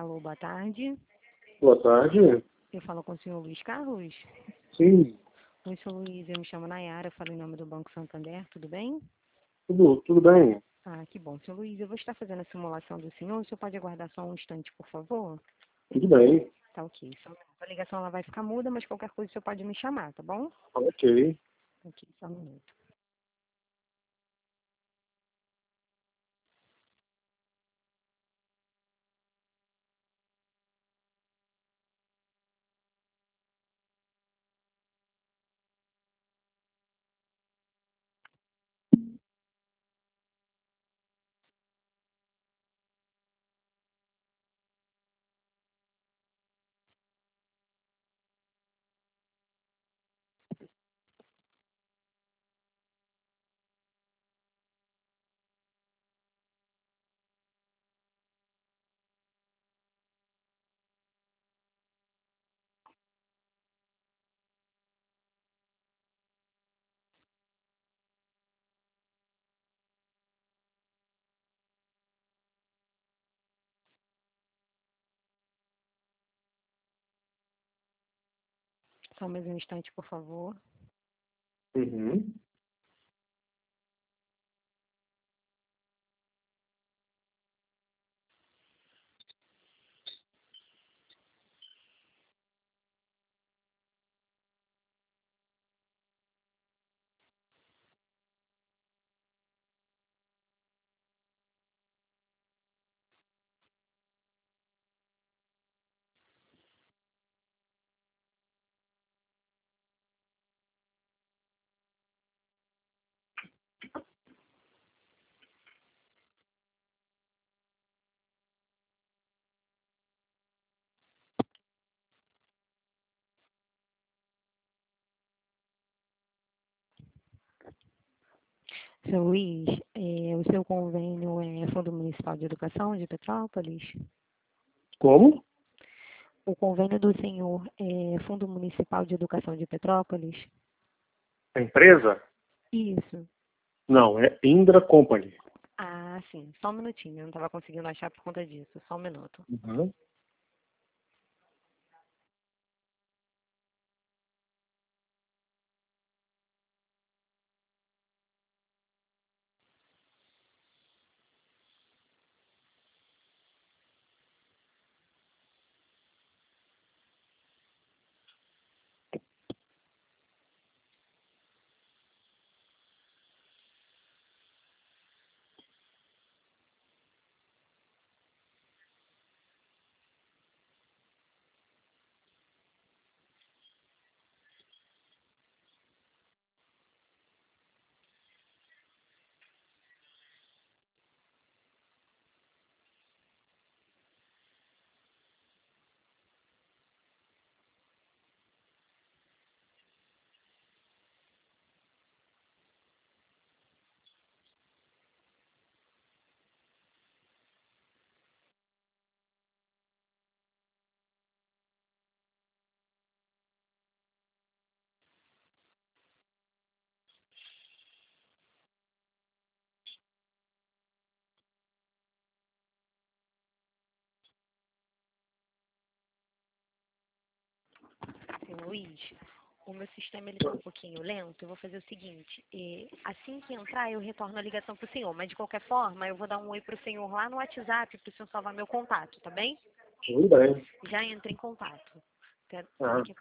Alô, boa tarde. Boa tarde. Eu falo com o senhor Luiz Carlos. Sim, Oi, senhor Luiz, eu me chamo Nayara, falo em nome do Banco Santander, tudo bem? tudo bem. Ah, que bom. Senhor Luiz, eu vou estar fazendo a simulação do senhor. O senhor pode aguardar só um instante, por favor? Tudo bem. Tá ok. A ligação ela vai ficar muda, mas qualquer coisa o senhor pode me chamar, tá bom? Ok. Ok, só um minuto. Só mais um instante, por favor. Uhum. Senhor Luiz, o seu convênio é Fundo Municipal de Educação de Petrópolis? Como? O convênio do senhor é Fundo Municipal de Educação de Petrópolis? A empresa? Isso. Não, é Indra Company. Ah, sim. Só um minutinho. Eu não estava conseguindo achar por conta disso. Só um minuto. Uhum. Senhor Luiz, o meu sistema ele está um pouquinho lento. Eu vou fazer o seguinte. Assim que entrar, eu retorno a ligação para o senhor. Mas, de qualquer forma, eu vou dar um oi para o senhor lá no WhatsApp para o senhor salvar meu contato, tá bem? Tudo bem. Já entre em contato. Até Ah. daqui a